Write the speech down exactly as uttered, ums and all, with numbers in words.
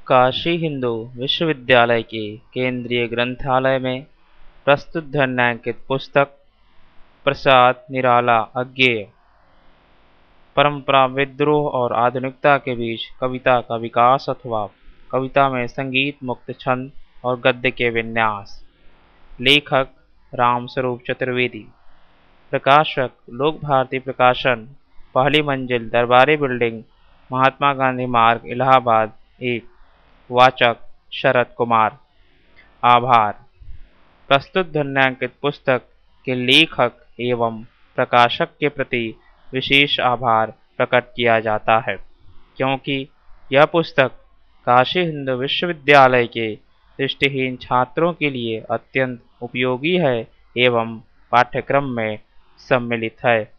काशी हिंदू विश्वविद्यालय के केंद्रीय ग्रंथालय में प्रस्तुत ध्वन्यांकित पुस्तक प्रसाद निराला अज्ञेय। परंपरा, विद्रोह और आधुनिकता के बीच कविता का विकास अथवा कविता में संगीत मुक्त छंद और गद्य के विन्यास। लेखक रामस्वरूप चतुर्वेदी। प्रकाशक लोक भारती प्रकाशन, पहली मंजिल, दरबारी बिल्डिंग, महात्मा गांधी मार्ग, इलाहाबाद एक। वाचक शरद कुमार। आभार। प्रस्तुत ध्वन्यांकित पुस्तक के लेखक एवं प्रकाशक के प्रति विशेष आभार प्रकट किया जाता है, क्योंकि यह पुस्तक काशी हिंदू विश्वविद्यालय के दृष्टिहीन छात्रों के लिए अत्यंत उपयोगी है एवं पाठ्यक्रम में सम्मिलित है।